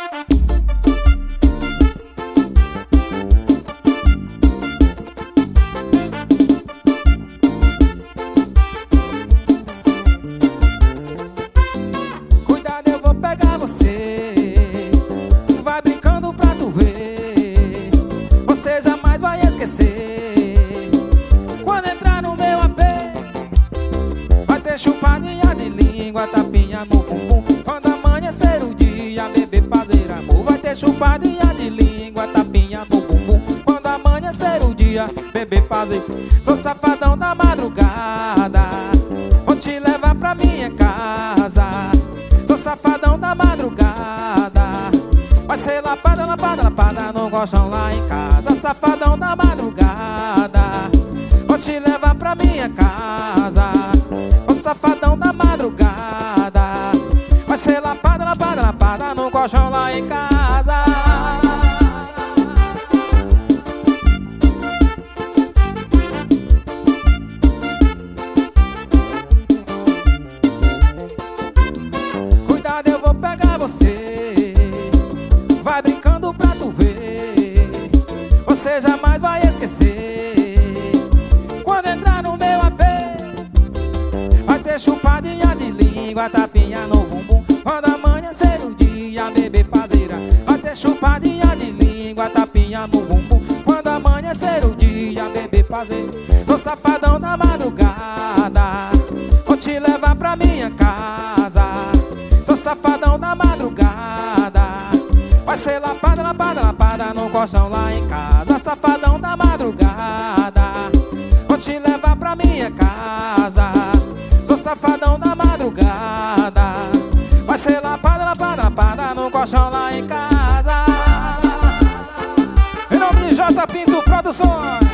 Cuidado, eu vou pegar você. Vai brincando pra tu ver. Você jamais vai esquecer. Quando entrar no meu AP, vai ter chupadinha de língua, tapinha no bumbum. Quando amanhecer o dia, bebê fazer amor. Vai ter chupadinha de língua, tapinha no bumbum. Quando amanhecer o dia, bebê fazer. Sou safadão da madrugada, vou te levar pra minha casa. Sou safadão da madrugada, vai ser lapada, lapada, lapada no colchão lá em casa. Safadão da madrugada, vou te levar pra minha casa. Sou safadão da madrugada, vai ser lapada, lapada, lapada no colchão lá em casa. Cuidado, eu vou pegar você. Vai brincando pra tu ver. Você jamais vai esquecer. Quando entrar no meu AP, vai ter chupadinha de língua, tapinha no bumbum. Quando amanhecer o dia, bebê fazeira. Vai ter chupadinha de língua, tapinha no bumbum. Quando amanhecer o dia, bebê fazer. Sou safadão da madrugada, vou te levar pra minha casa. Sou safadão da madrugada, vai ser lapada, lapada, lapada no colchão lá em casa. Safadão da madrugada, vou te levar pra minha casa. Sou safadão da madrugada, vai ser lapada, lapada, lapada no colchão lá em casa. Em nome de J Pinto Produções.